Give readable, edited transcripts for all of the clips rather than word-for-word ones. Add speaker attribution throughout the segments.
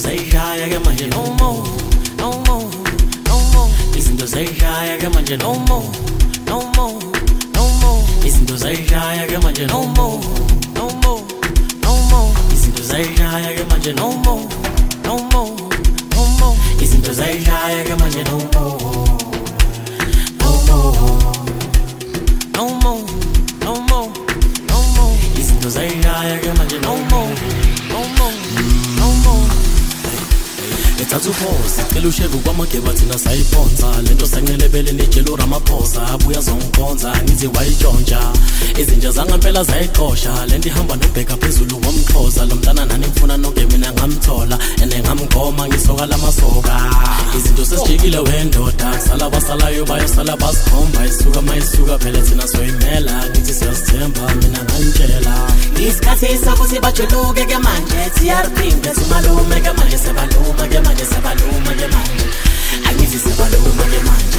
Speaker 1: zayishaya ke manje no more, no more, no more. Izinto zayishaya ke manje no more, no more, no more. Izinto zayishaya ke manje no more, no more, no more. Izinto zayishaya ke manje no more, no more, no more. Izinto zayishaya ke manje no more, no more, no more, no more, no more. Izinto zayishaya ke manje no more, no more, no more. Ethatha uphosa cela usheve kwamageba thina sayiphonsa lento sancelebele nejelo Ramaphosa abuya zongikhonza ngithi wayitshontsha izinja zangempela zayiqosha lento ihamba nobheka phezulu ngomxhosa lo mntana nani ngifuna nonke mina ngamthola ene ngamgoma ngisoka lamasoka izinto sesijikile wendoda sala basalayo bayosala basikhomba isuka phela thina soyimela ngithi siyasithemba mina ngantshela isikhathi sokuthi bajuluke ke manje TRP bethi malume ke manje sebaluma ke manje sebaluma ke manje angithi sebaluma ke manje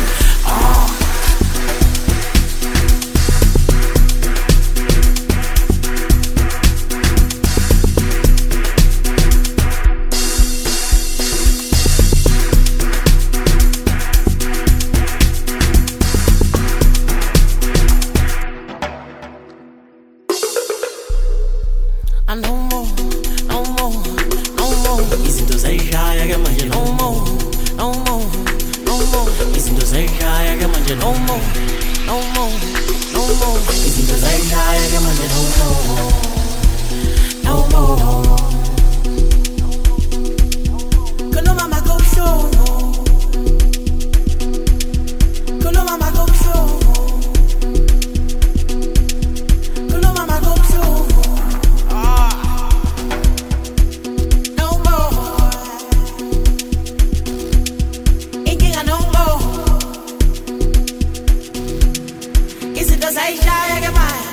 Speaker 1: no more, no more, no more. Izinto zayishaya ke manje no more, no more, no more. Izinto zayishaya ke manje no more, no more, no more. Izinto zayishaya ke manje no more, no more. Kulo mama go show, kulo mama go show, kulo mama go show. Zayishaya ke manje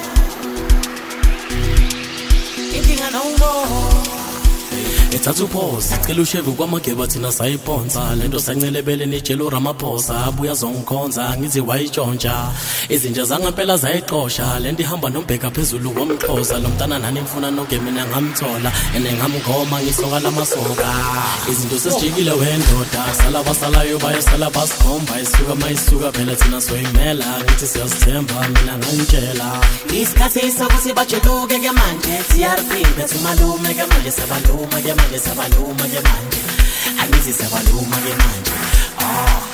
Speaker 1: inkinga no more. Ethatha uphosa cela usheve kwamageba thina sayiphonsa lento sancelebele nejelo Ramaphosa abuya zongikhonza ngithi wayitshontsha izinja zangempela zayiqosha lento ihamba nobheka phezulu ngomxhosa lo mntana nani ngifuna nonke mina ngamthola ene ngamgoma ngisoka lamasoka izinto sesijikile wendoda sala basalayo bayosala basikhomba isuka phela thina soyimela ngithi siyasithemba mina ngantshela isikhathi sokuthi bajuluke ke manje TRP bethi malume ke manje sebaluma ke manje sebaluma ke manje angithi sebaluma ke manje